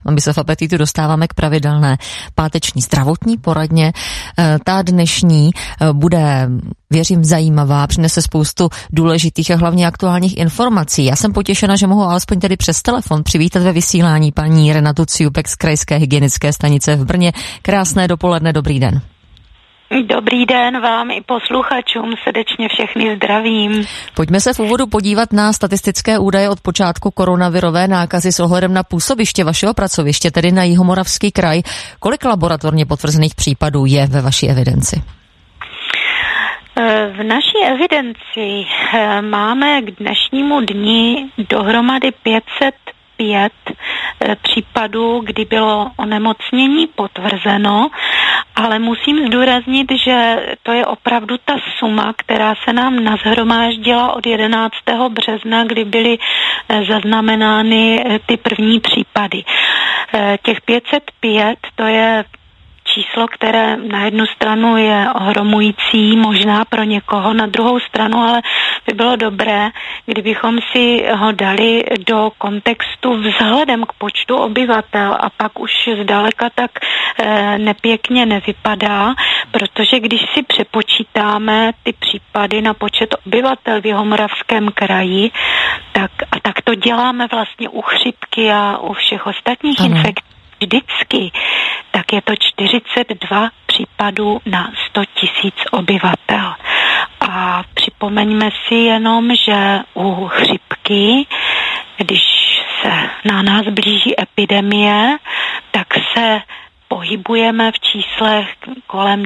My se v Apetitu dostáváme k pravidelné páteční zdravotní poradně. Ta dnešní bude, věřím, zajímavá, přinese spoustu důležitých a hlavně aktuálních informací. Já jsem potěšena, že mohu alespoň tedy přes telefon přivítat ve vysílání paní Renatu Ciupek z Krajské hygienické stanice v Brně. Krásné dopoledne, dobrý den. Dobrý den vám i posluchačům, srdečně všechny zdravím. Pojďme se v úvodu podívat na statistické údaje od počátku koronavirové nákazy s ohledem na působiště vašeho pracoviště, tedy na Jihomoravský kraj. Kolik laboratorně potvrzených případů je ve vaší evidenci? V naší evidenci máme k dnešnímu dni dohromady 505 případů, kdy bylo onemocnění potvrzeno, ale musím zdůraznit, že to je opravdu ta suma, která se nám nashromáždila od 11. března, kdy byly zaznamenány ty první případy. Těch 505, to je číslo, které na jednu stranu je ohromující, možná pro někoho, na druhou stranu, ale by bylo dobré, kdybychom si ho dali do kontextu vzhledem k počtu obyvatel a pak už zdaleka tak nepěkně nevypadá, protože když si přepočítáme ty případy na počet obyvatel v Jihomoravském kraji, tak to děláme vlastně u chřipky a u všech ostatních infekcí vždycky, tak je to 42 případů na 100 000 obyvatel. A připomeňme si jenom, že u chřipky, když se na nás blíží epidemie, tak se pohybujeme v číslech kolem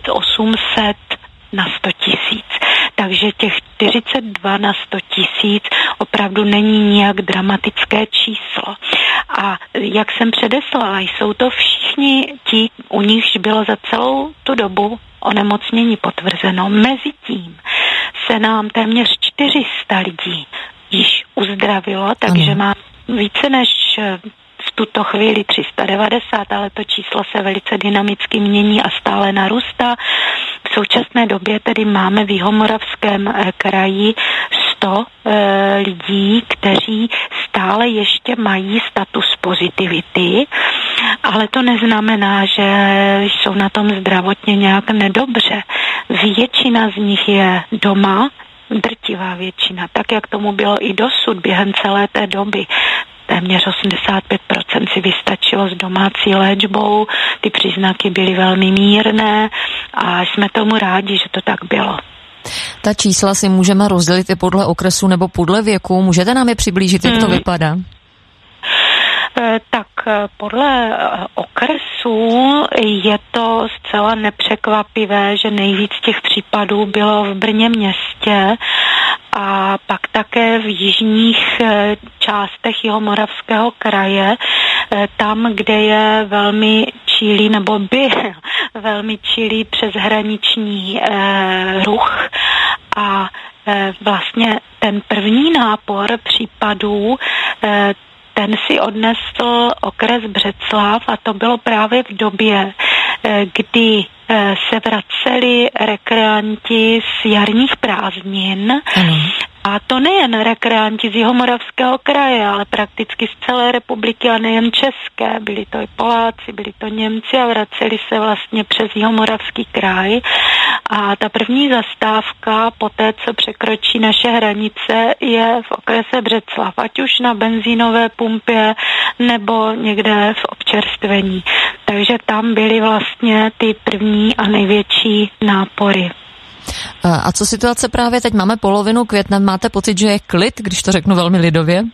1800 na 100 000. Takže těch 42 na 100 000 opravdu není nijak dramatické číslo. A jak jsem předeslala, jsou to všichni ti, u nichž bylo za celou tu dobu onemocnění potvrzeno. Mezitím se nám téměř 400 lidí již uzdravilo, takže má více než v tuto chvíli 390, ale to číslo se velice dynamicky mění a stále narůstá. V současné době tedy máme v Jihomoravském kraji 100 lidí, kteří stále ještě mají status pozitivity, ale to neznamená, že jsou na tom zdravotně nějak nedobře. Většina z nich je doma, drtivá většina, tak jak tomu bylo i dosud během celé té doby. Téměř 85% si vystačilo s domácí léčbou, ty příznaky byly velmi mírné a jsme tomu rádi, že to tak bylo. Ta čísla si můžeme rozdělit i podle okresu nebo podle věku. Můžete nám je přiblížit, jak to vypadá? Tak podle okresů je to zcela nepřekvapivé, že nejvíc těch případů bylo v Brně městě a pak také v jižních částech Jihomoravského kraje, tam, kde je velmi čilý nebo by velmi čilý přeshraniční ruch a vlastně ten první nápor případů ten si odnesl okres Břeclav a to bylo právě v době, kdy se vraceli rekreanti z jarních prázdnin. A to nejen rekreanti z Jihomoravského kraje, ale prakticky z celé republiky a nejen české. Byli to i Poláci, byli to Němci a vraceli se vlastně přes Jihomoravský kraj. A ta první zastávka po té, co překročí naše hranice, je v okrese Břeclav, ať už na benzínové pumpě nebo někde v občerstvení. Takže tam byly vlastně ty první a největší nápory. A co situace právě teď? Máme polovinu května, máte pocit, že je klid, když to řeknu velmi lidově?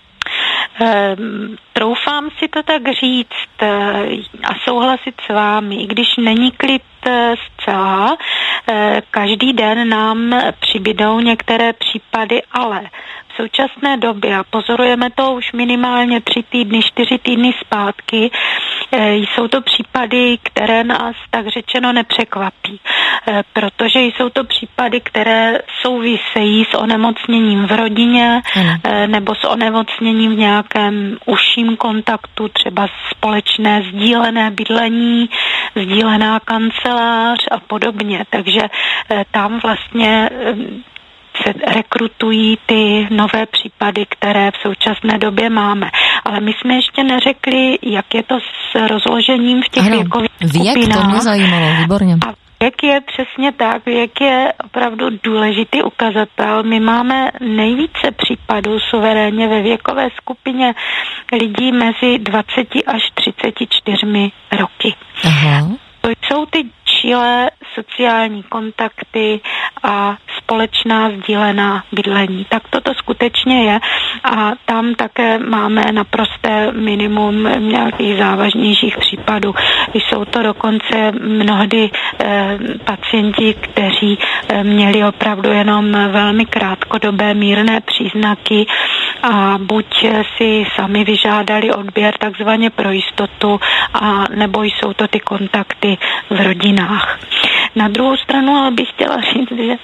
Troufám si to tak říct a souhlasit s vámi, i když není klid zcela, každý den nám přibydou některé případy, ale v současné době, a pozorujeme to už minimálně 3 týdny, 4 týdny zpátky, jsou to případy, které nás tak řečeno nepřekvapí, protože jsou to případy, které souvisejí s onemocněním v rodině nebo s onemocněním v nějakém užším kontaktu, třeba společné sdílené bydlení, sdílená kancelář a podobně. Takže tam vlastně se rekrutují ty nové případy, které v současné době máme. Ale my jsme ještě neřekli, jak je to s rozložením v těch věkových skupinách. Věk, to mě zajímalo, výborně. A věk je přesně tak, věk je opravdu důležitý ukazatel. My máme nejvíce případů suverénně ve věkové skupině lidí mezi 20 až 34 roky. Aha. To jsou ty čilé sociální kontakty a společná sdílená bydlení. Tak toto skutečně je a tam také máme naprosté minimum nějakých závažnějších případů. Jsou to dokonce mnohdy pacienti, kteří měli opravdu jenom velmi krátkodobé mírné příznaky a buď si sami vyžádali odběr takzvaně pro jistotu, a nebo jsou to ty kontakty v rodinách. Na druhou stranu ale bych chtěla říct, že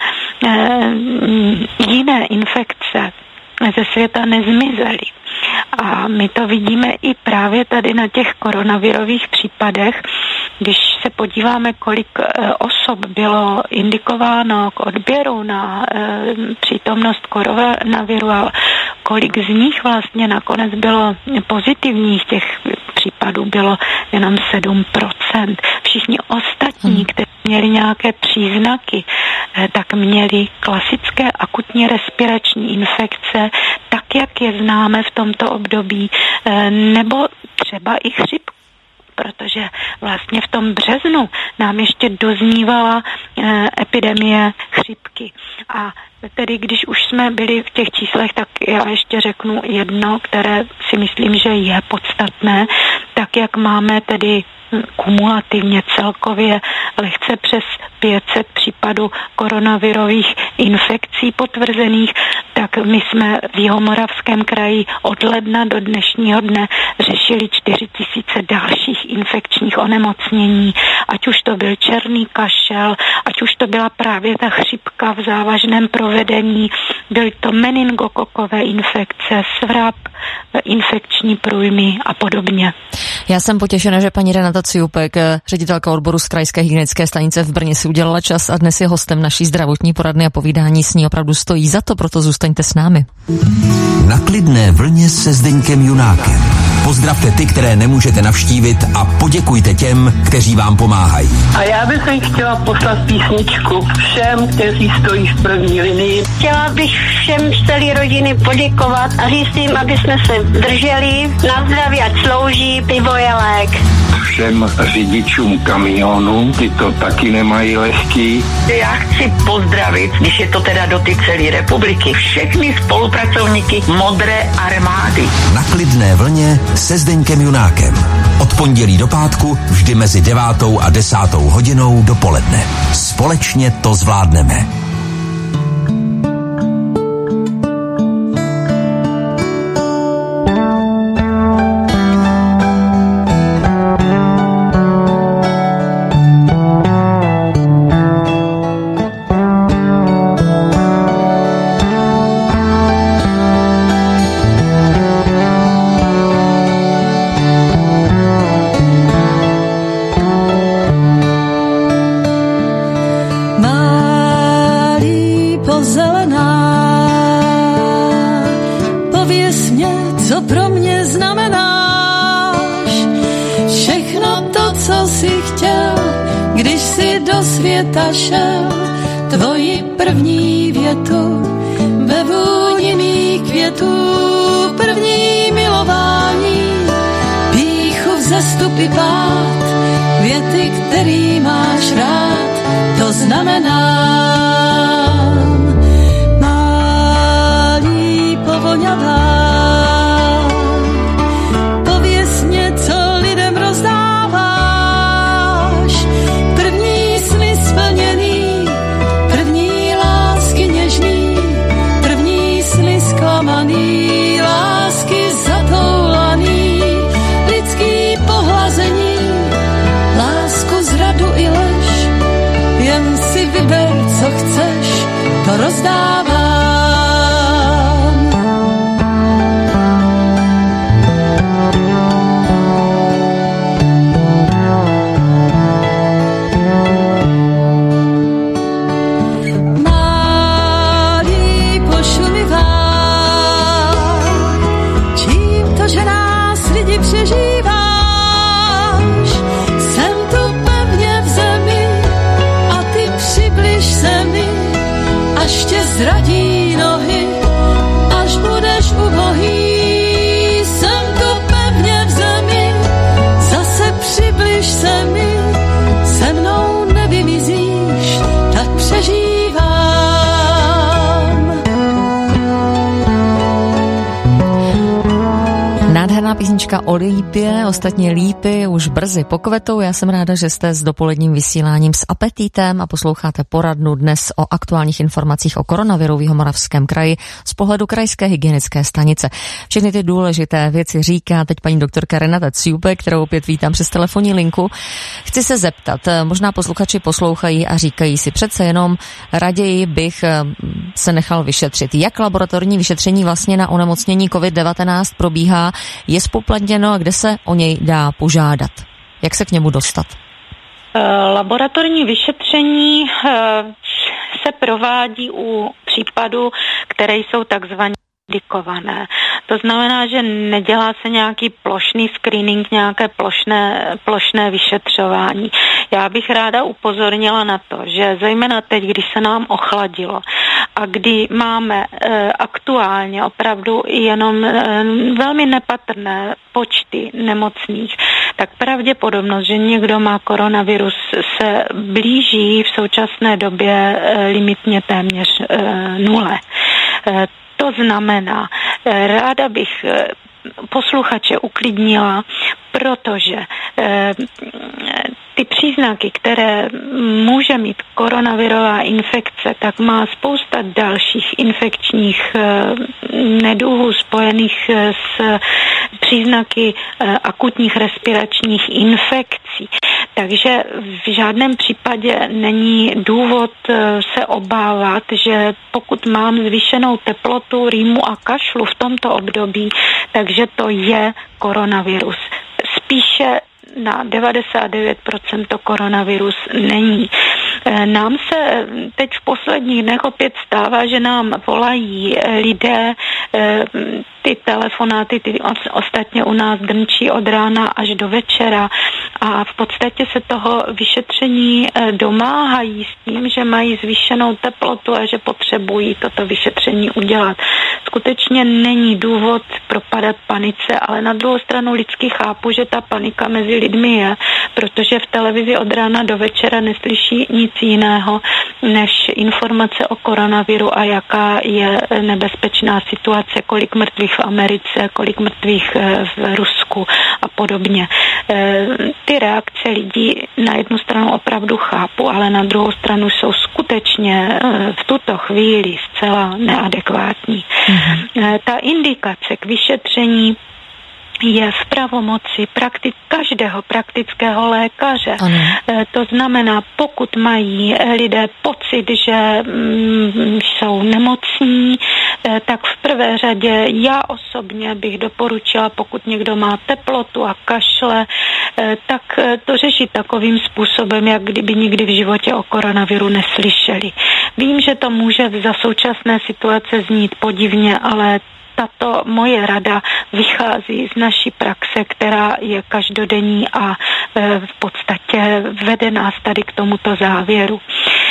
jiné infekce ze světa nezmizely. A my to vidíme i právě tady na těch koronavirových případech. Když se podíváme, kolik osob bylo indikováno k odběru na přítomnost koronaviru a kolik z nich vlastně nakonec bylo pozitivních, těch případů bylo jenom 7%. Všichni ostatní, kteří měli nějaké příznaky, tak měli klasické akutní respirační infekce, tak jak je známe v tomto období, nebo třeba i chřipku, protože vlastně v tom březnu nám ještě doznívala epidemie chřipky. A tedy když už jsme byli v těch číslech, tak já ještě řeknu jedno, které si myslím, že je podstatné, tak jak máme tedy kumulativně celkově lehce přes 500 případů koronavirových infekcí potvrzených, tak my jsme v Jihomoravském kraji od ledna do dnešního dne řešili 4000 dalších infekčních onemocnění, ať už to byl černý kašel, ať už to byla právě ta chřipka v závažném provedení, byly to meningokokové infekce, svrap, infekční průjmy a podobně. Já jsem potěšena, že paní Renata Ciupek, ředitelka odboru z Krajské hygienické stanice v Brně, si udělala čas a dnes je hostem naší zdravotní poradny a povídání s ní opravdu stojí za to, proto zůstaňte s námi. Na klidné vlně se Zdeňkem Junákem. Pozdravte ty, které nemůžete navštívit a poděkujte těm, kteří vám pomáhají. A já bych chtěla poslat písničku všem, kteří stojí v první linii. Chtěla bych všem z celé rodiny poděkovat a říct jim, aby jsme se drželi. Na zdraví, ať slouží, pivo je lék. Všem řidičům kamionů, ty to taky nemají lehký. Já chci pozdravit, když je to teda do ty celé republiky, všechny spolupracovníky Modré armády. Na klidné vlně se Zdeňkem Junákem. Od pondělí do pátku vždy mezi 9. a 10. hodinou dopoledne. Společně to zvládneme. Tvoji první větu ve vůni mých květů, první milování, pýchu vzestupy pád, věty, který máš rád, to znamenám. Málí povoňavá, pověz mě, co lidem rozdáváš, první sny splněný, zklamaný, lásky zatoulaný, lidský pohlazení, lásku, zradu i lež, jen si vyber, co chceš, to rozdávám. Písnička o lípě, ostatně lípy už brzy pokvetou. Já jsem ráda, že jste s dopoledním vysíláním s apetitem a posloucháte poradnu dnes o aktuálních informacích o koronaviru v Jihomoravském kraji z pohledu krajské hygienické stanice. Všechny ty důležité věci říká teď paní doktorka Renata Ciupe, kterou opět vítám přes telefonní linku. Chci se zeptat, možná posluchači poslouchají a říkají si přece jenom raději bych se nechal vyšetřit. Jak laboratorní vyšetření vlastně na onemocnění COVID-19 probíhá, je zpoplatněno a kde se o něj dá požádat? Jak se k němu dostat? Laboratorní vyšetření se provádí u případů, které jsou takzvaně indikované. To znamená, že nedělá se nějaký plošný screening, nějaké plošné vyšetřování. Já bych ráda upozornila na to, že zejména teď, když se nám ochladilo a kdy máme aktuálně opravdu jenom velmi nepatrné počty nemocných, tak pravděpodobnost, že někdo má koronavirus, se blíží v současné době limitně téměř nule. To znamená, ráda bych posluchače uklidnila, protože ty příznaky, které může mít koronavirová infekce, tak má spousta dalších infekčních neduhů spojených s příznaky akutních respiračních infekcí. Takže v žádném případě není důvod se obávat, že pokud mám zvýšenou teplotu, rýmu a kašlu v tomto období, takže to je koronavirus. Spíše na 99% to koronavirus není. Nám se teď v posledních dnech opět stává, že nám volají lidé, ty telefonáty, ty ostatně u nás drnčí od rána až do večera a v podstatě se toho vyšetření domáhají s tím, že mají zvýšenou teplotu a že potřebují toto vyšetření udělat. Skutečně není důvod propadat panice, ale na druhou stranu lidsky chápu, že ta panika mezi lidmi je, protože v televizi od rána do večera neslyší nic jiného než informace o koronaviru a jaká je nebezpečná situace, kolik mrtvých v Americe, kolik mrtvých v Rusku a podobně. Ty reakce lidí na jednu stranu opravdu chápu, ale na druhou stranu jsou skutečně v tuto chvíli zcela neadekvátní. Ta indikace k vyšetření je v pravomoci každého praktického lékaře. To znamená, pokud mají lidé pocit, že jsou nemocní, tak v prvé řadě já osobně bych doporučila, pokud někdo má teplotu a kašle, tak to řešit takovým způsobem, jak kdyby nikdy v životě o koronaviru neslyšeli. Vím, že to může za současné situace znít podivně, ale tato moje rada vychází z naší praxe, která je každodenní a v podstatě vede nás tady k tomuto závěru.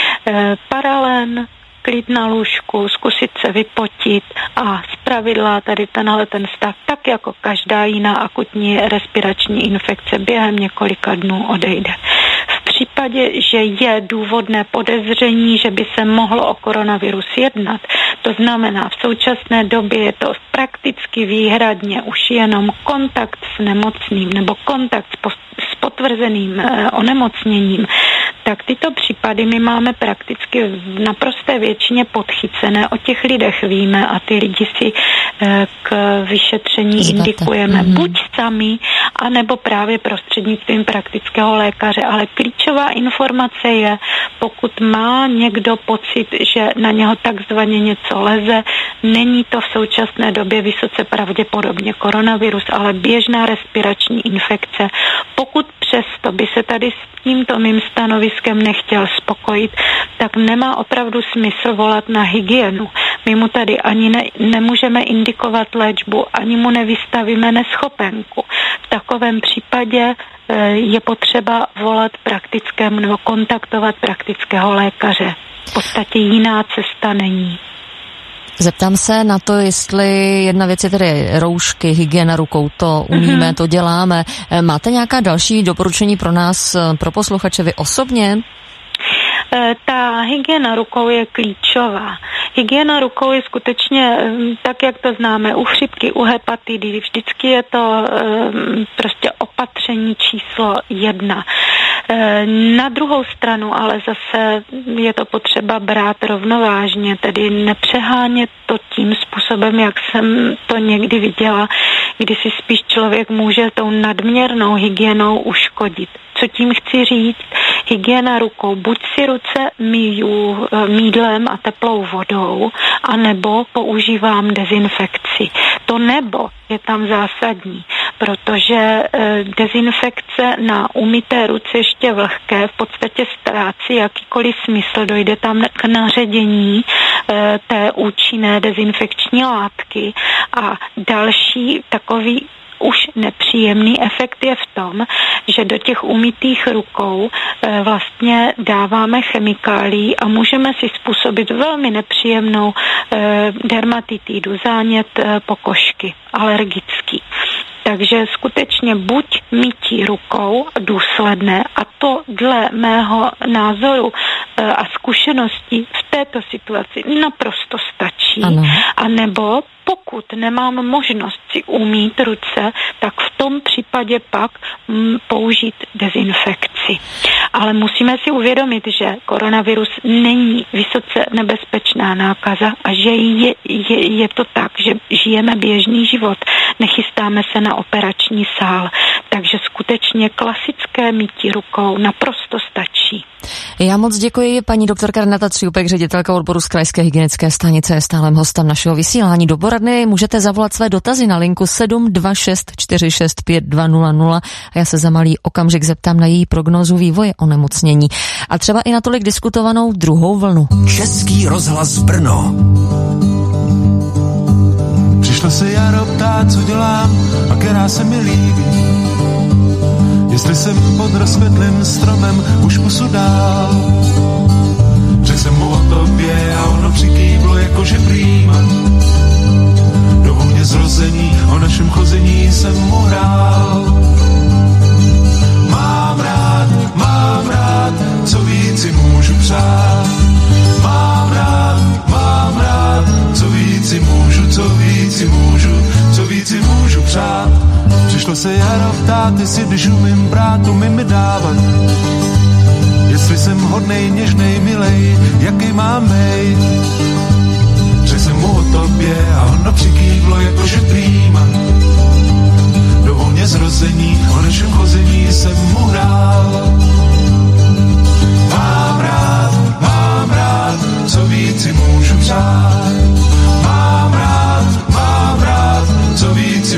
Paralen, klid na lůžku, zkusit se vypotit a zpravidla tady ten stav, tak jako každá jiná akutní respirační infekce, během několika dnů odejde. V případě, že je důvodné podezření, že by se mohlo o koronavirus jednat, to znamená v současné době je to prakticky výhradně už jenom kontakt s nemocným nebo kontakt s potvrzeným onemocněním, tak tyto případy my máme prakticky v naprosté většině podchycené. O těch lidech víme a ty lidi si k vyšetření indikujeme buď sami, anebo právě prostřednictvím praktického lékaře. Ale klíčová informace je, pokud má někdo pocit, že na něho takzvaně něco leze, není to v současné době vysoce pravděpodobně koronavirus, ale běžná respirační infekce. Pokud přesto by se tady s tímto mým stanoviskem nechtěl spokojit, tak nemá opravdu smysl volat na hygienu. My mu tady ani nemůžeme indikovat léčbu, ani mu nevystavíme neschopenku. V takovém případě je potřeba volat praktickému nebo kontaktovat praktického lékaře. V podstatě jiná cesta není. Zeptám se na to, jestli jedna věc je tedy roušky, hygiena rukou, to umíme, to děláme. Máte nějaká další doporučení pro nás, pro posluchače, vy osobně? Ta hygiena rukou je klíčová. Hygiena rukou je skutečně tak, jak to známe u chřipky, u hepatidy. Vždycky je to prostě opatření číslo 1. Na druhou stranu ale zase je to potřeba brát rovnovážně, tedy nepřehánět to tím způsobem, jak jsem to někdy viděla, kdy si spíš člověk může tou nadměrnou hygienou uškodit. Co tím chci říct? Hygiena rukou. Buď si ruce myju mýdlem a teplou vodou, anebo používám dezinfekci. To nebo je tam zásadní, protože dezinfekce na umyté ruce ještě vlhké v podstatě ztrácí jakýkoliv smysl. Dojde tam k naředění té účinné dezinfekční látky a další takový už nepříjemný efekt je v tom, že do těch umytých rukou vlastně dáváme chemikálii a můžeme si způsobit velmi nepříjemnou dermatitidu, zánět pokožky, alergický. Takže skutečně buď mytí rukou důsledné, a to dle mého názoru a zkušeností v této situaci naprosto stačí, anebo pokud nemám možnost si umýt ruce, tak v tom případě pak použít dezinfekci. Ale musíme si uvědomit, že koronavirus není vysoce nebezpečná nákaza a že je to tak, že žijeme běžný život, nechystáme se na operační sál, takže skutečně klasické mytí rukou naprosto stačí. Já moc děkuji, paní doktorka Renata Třiupek, ředitelka odboru z Krajské hygienické stanice, je stálem hostem našeho vysílání. Do poradny můžete zavolat své dotazy na linku 726465200 a já se za malý okamžik zeptám na její prognózu vývoje onemocnění a třeba i na tolik diskutovanou druhou vlnu. Český rozhlas Brno. Přišla se jaro ptát, co dělám a která se mi líbí. Jestli jsem pod rozkvetlým stromem už pusu dál. Řekl jsem mu o tobě a ono přikývlo jakože prýma. Do vůně zrození o našem chození jsem mu hrál. Mám rád, co víc si můžu přát. Mám rád, co víc si můžu přát. Přišlo se jaro ptát, jestli když umím brát, umím mi dávat. Jestli jsem hodnej, něžnej, milej, jaký mám bejt. Řekl jsem mu o tobě a ono přikývlo jakože prýma. Do vůně zrození, o našem chození jsem mu hrál. Mám rád, co víc si můžu přát. Mám rád, co víc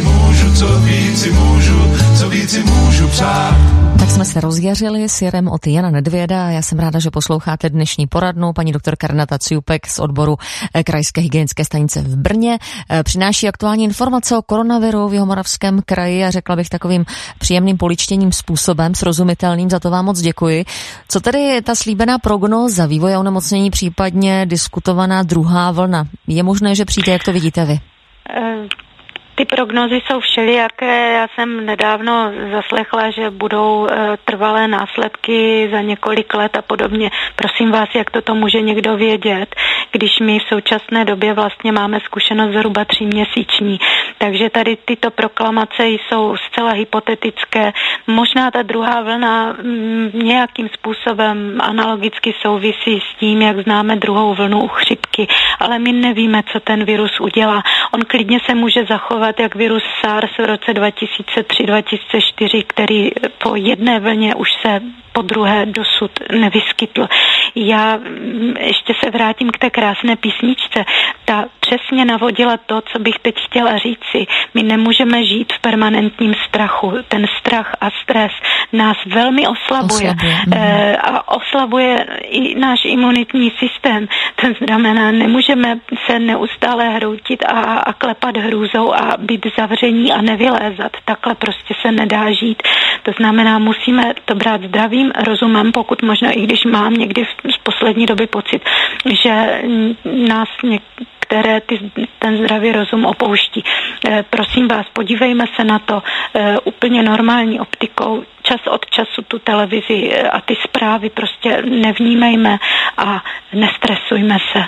si můžu přát. Tak jsme se rozjařili s Jirem od Jana Nedvěda a já jsem ráda, že posloucháte dnešní poradnu. Paní doktorka Renata Třiupek z odboru Krajské hygienické stanice v Brně přináší aktuální informace o koronaviru v Jihomoravském kraji a řekla bych takovým příjemným poličtěním způsobem, srozumitelným, za to vám moc děkuji. Co tedy ta slíbená prognóza vývoje onemocnění, případně diskutovaná druhá vlna? Je možné, že přijde, jak to vidíte vy? Ty prognózy jsou všelijaké. Já jsem nedávno zaslechla, že budou trvalé následky za několik let a podobně. Prosím vás, jak to může někdo vědět, když my v současné době vlastně máme zkušenost zhruba 3měsíční. Takže tady tyto proklamace jsou zcela hypotetické. Možná ta druhá vlna nějakým způsobem analogicky souvisí s tím, jak známe druhou vlnu u chřipky, ale my nevíme, co ten virus udělá. On klidně se může zachovat jak virus SARS v roce 2003-2004, který po jedné vlně už se po druhé dosud nevyskytl. Já ještě se vrátím k té krásné písničce. Ta přesně navodila to, co bych teď chtěla říci. My nemůžeme žít v permanentním strachu. Ten strach a stres nás velmi oslabuje. A oslabuje i náš imunitní systém. To znamená, nemůžeme se neustále hroutit a klepat hrůzou a být zavření a nevylézat. Takhle prostě se nedá žít. To znamená, musíme to brát zdravým rozumem, pokud možno, i když mám někdy z poslední doby pocit, že nás které ten zdravý rozum opouští. Prosím vás, podívejme se na to úplně normální optikou. Čas od času tu televizi a ty zprávy prostě nevnímejme a nestresujme se.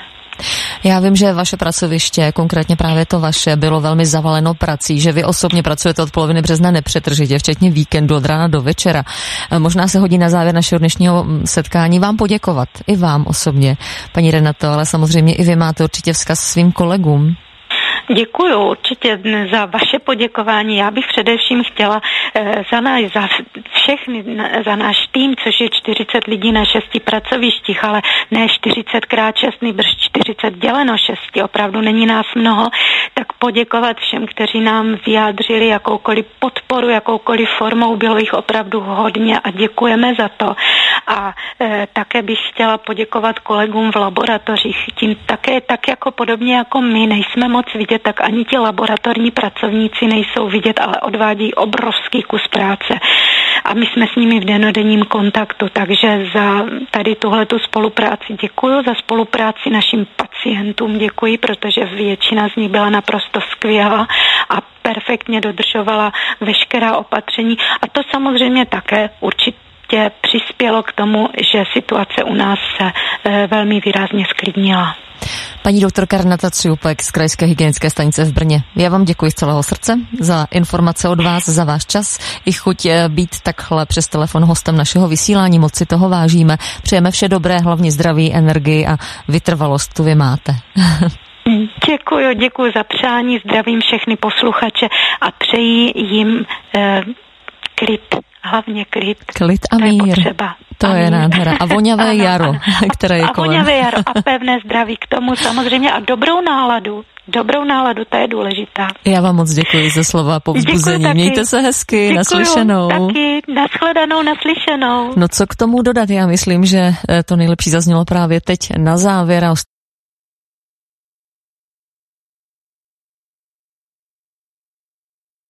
Já vím, že vaše pracoviště, konkrétně právě to vaše, bylo velmi zavaleno prací, že vy osobně pracujete od poloviny března nepřetržitě, včetně víkendu od rána do večera. Možná se hodí na závěr našeho dnešního setkání vám poděkovat, i vám osobně, paní Renato, ale samozřejmě i vy máte určitě vzkaz svým kolegům. Děkuju určitě za vaše poděkování. Já bych především chtěla za všechny, za náš tým, což je 40 lidí na 6 pracovištích, ale ne 40x6, nýbrž 40 děleno 6, opravdu není nás mnoho, tak poděkovat všem, kteří nám vyjádřili jakoukoliv podporu, jakoukoliv formou, bylo jich opravdu hodně a děkujeme za to. A také bych chtěla poděkovat kolegům v laboratořích. Tím také, tak jako podobně jako my nejsme moc vidět, tak ani ti laboratorní pracovníci nejsou vidět, ale odvádí obrovský kus práce. A my jsme s nimi v dennodenním kontaktu, takže za tady tuhletu spolupráci děkuju, za spolupráci našim pacientům děkuji, protože většina z nich byla naprosto skvělá a perfektně dodržovala veškerá opatření. A to samozřejmě také určitě přispělo k tomu, že situace u nás se velmi výrazně zklidnila. Paní doktorka Renata Třiupek z Krajské hygienické stanice v Brně. Já vám děkuji z celého srdce za informace od vás, za váš čas i chuť být takhle přes telefon hostem našeho vysílání. Moc si toho vážíme. Přejeme vše dobré, hlavně zdraví, energii a vytrvalost tu vy máte. Děkuji za přání, zdravím všechny posluchače a přeji jim klid. Hlavně klid. Klid a mír. To je nádhera. A voňavé jaro, které je kolem. A voňavé jaro a pevné zdraví k tomu samozřejmě a dobrou náladu. Dobrou náladu, ta je důležitá. Já vám moc děkuji za slova povzbuzení. Mějte se hezky, děkuju, naslyšenou. Taky, nashledanou, naslyšenou. No co k tomu dodat? Já myslím, že to nejlepší zaznělo právě teď na závěr a